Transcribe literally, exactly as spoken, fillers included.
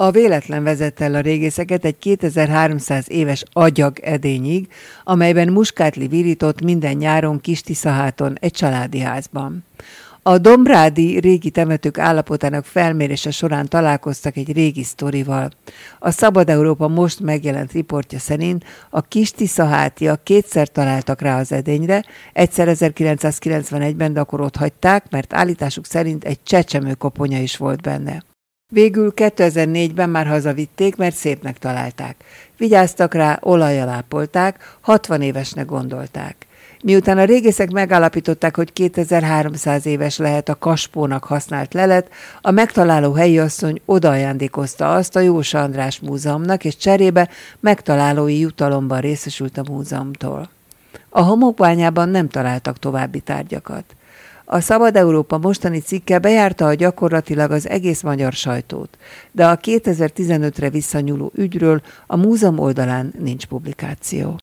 A véletlen vezette el a régészeket egy kétezer-háromszáz éves agyag edényig, amelyben muskátli virított minden nyáron Kis-Tiszaháton egy családi házban. A dombrádi régi temetők állapotának felmérése során találkoztak egy régi sztorival. A Szabad Európa most megjelent riportja szerint a Kis-Tiszahátiak kétszer találtak rá az edényre, egyszer ezerkilencszázkilencvenegyben, de akkor ott hagyták, mert állításuk szerint egy csecsemőkoponya is volt benne. Végül kétezer-négyben már hazavitték, mert szépnek találták. Vigyáztak rá, olajjal ápolták, hatvan évesnek gondolták. Miután a régészek megállapították, hogy kétezer-háromszáz éves lehet a Kaspónak használt lelet, a megtaláló helyi asszony odaajándékozta azt a Jósa András Múzeumnak, és cserébe megtalálói jutalomban részesült a múzeumtól. A homokbányában nem találtak további tárgyakat. A Szabad Európa mostani cikke bejárta a gyakorlatilag az egész magyar sajtót, de a kétezer-tizenötre visszanyúló ügyről a múzeum oldalán nincs publikáció.